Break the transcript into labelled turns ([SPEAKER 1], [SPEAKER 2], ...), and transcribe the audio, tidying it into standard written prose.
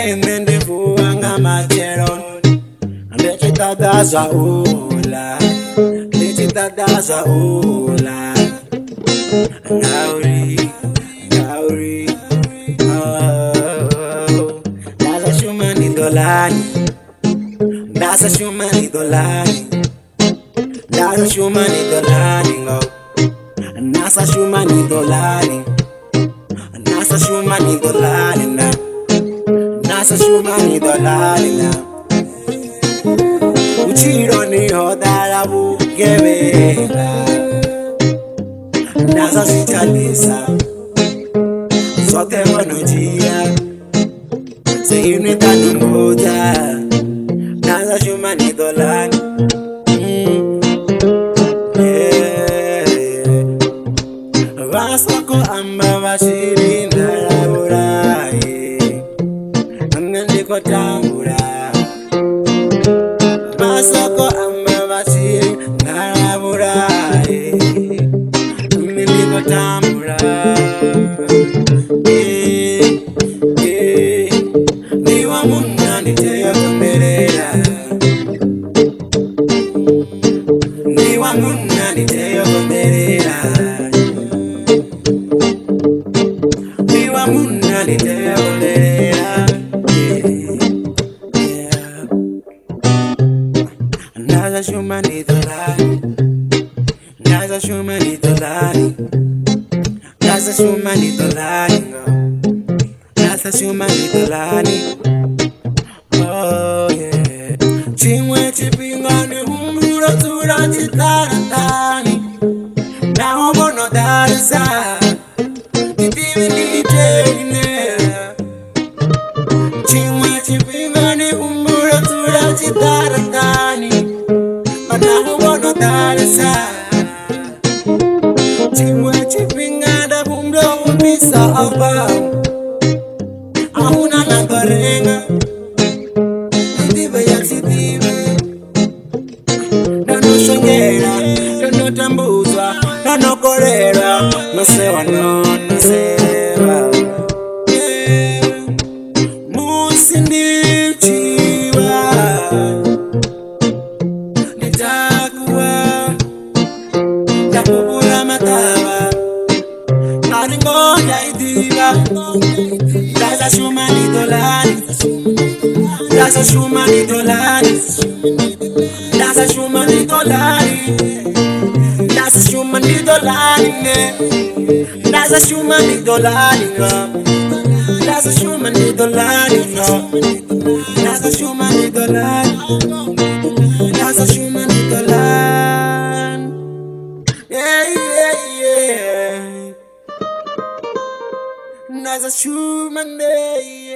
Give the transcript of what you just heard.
[SPEAKER 1] Nende fuanga macheron Lechita daza ula Lechita daza ula Gauri Oh Daza shumani dolani Daza shumani dolani Daza shumani dolani Nasa shumani dolani Nasa shumani dolani na Nasa shumani dolani na Uchiro ni hodara bukebela Nasa sichalisa Sote wanojia Seinita nungoja Nasa shumani dolani Vasako amba vashiri narabura Nandiko tambura Vasako amba vashiri narabura Nandiko tambura Niwa muna niteyo konderera Niwa muna niteyo konderera Muna ni teolera Nasa shumani dolani Nasa shumani dolani Nasa shumani dolani Nasa shumani dolani Oh yeah Chimwe chipingani humura tura chitaratani Na homo no darisa Chimwe chipingani umbura tura chitaratani Manahu bono darasa Chimwe chipingada umbra umbisa apa Ahuna nakarenga Ndiba yaksidive Nano shongera, nano tambuzwa Nano korera, no sewa no sewa Musindichiwa Nitakuwa Nakubula matawa Naringoja idiva Daza shumani dolani Daza shumani dolani Daza shumani dolani Daza shumani dolani Daza shumani dolani Daza shumani dolani Daza shumani dolani Daza shumani dolani Yeah Daza shumani